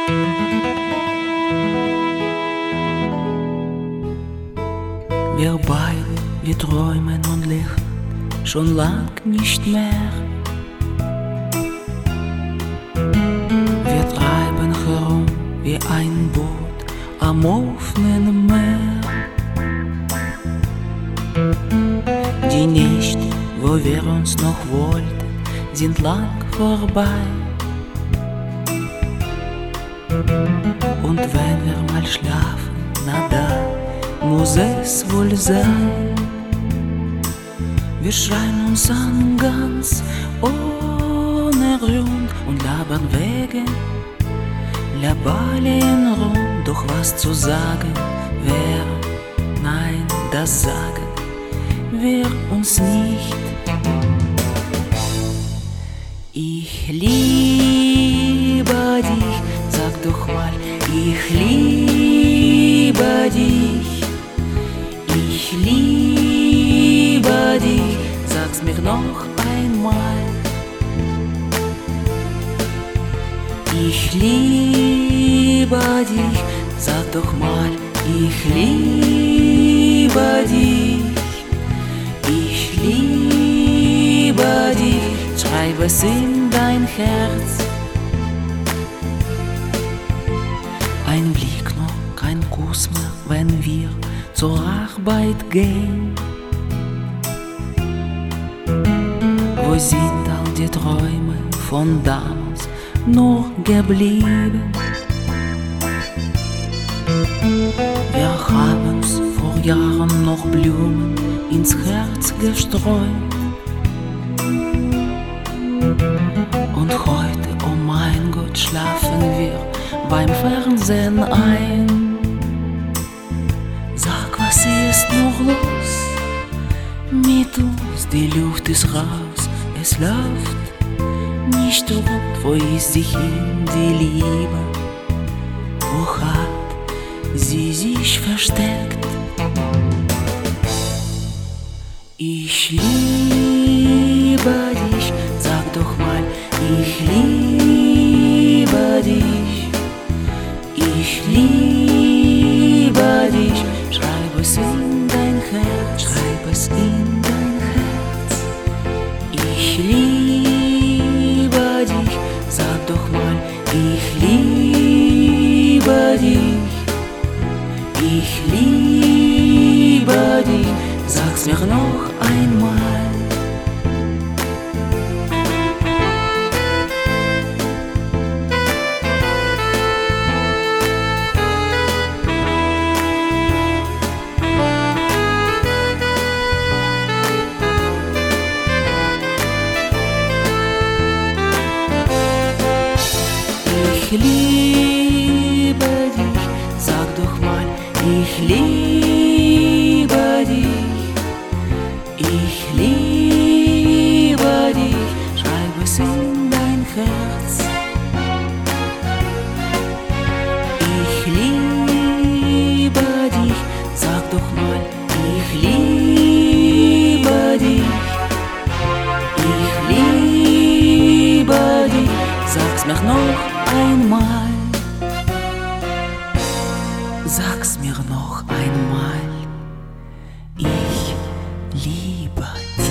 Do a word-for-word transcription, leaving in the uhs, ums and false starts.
Wir beide, wir träumen und lachen schon lang nicht mehr. Wir treiben herum wie ein Boot am offenen Meer. Die Nächte, wo wir uns noch wollten, sind lang vorbei. Und wenn wir mal schlafen, na da muss es wohl sein. Wir schreien uns an ganz ohne Grund und labern wegen Labalien rum. Doch was zu sagen wäre, nein, das sagen wir uns nicht. Ich liebe dich, sag doch mal, ich liebe dich. Ich liebe dich, sag's mir noch einmal. Ich liebe dich, sag doch mal, ich liebe dich. Ich liebe dich, schreib es in dein Herz. Ein Blick noch, kein Kuss mehr, wenn wir zur Arbeit gehen. Wo sind all die Träume von damals nur geblieben? Wir haben's vor Jahren noch Blumen ins Herz gestreut. Und heute, oh mein Gott, schlafen wir beim Fernsehen ein. Sag, was ist noch los mit uns? Die Luft ist raus, es läuft nicht rund. Wo ist sie hin, die Liebe? Wo hat sie sich versteckt? Ich liebe dich, sag doch mal, ich liebe dich. Ich liebe dich, schreib es in dein Herz, schreib es in dein Herz. Ich liebe dich, sag doch mal, ich liebe dich. Ich liebe dich, sag's mir noch einmal. Ich liebe dich, sag doch mal, ich liebe dich. Ich liebe dich, schreib es in dein Herz. Ich liebe dich, sag doch mal, ich liebe dich. Ich liebe dich, sag's mir noch einmal. Sag's mir noch einmal. Ich liebe dich.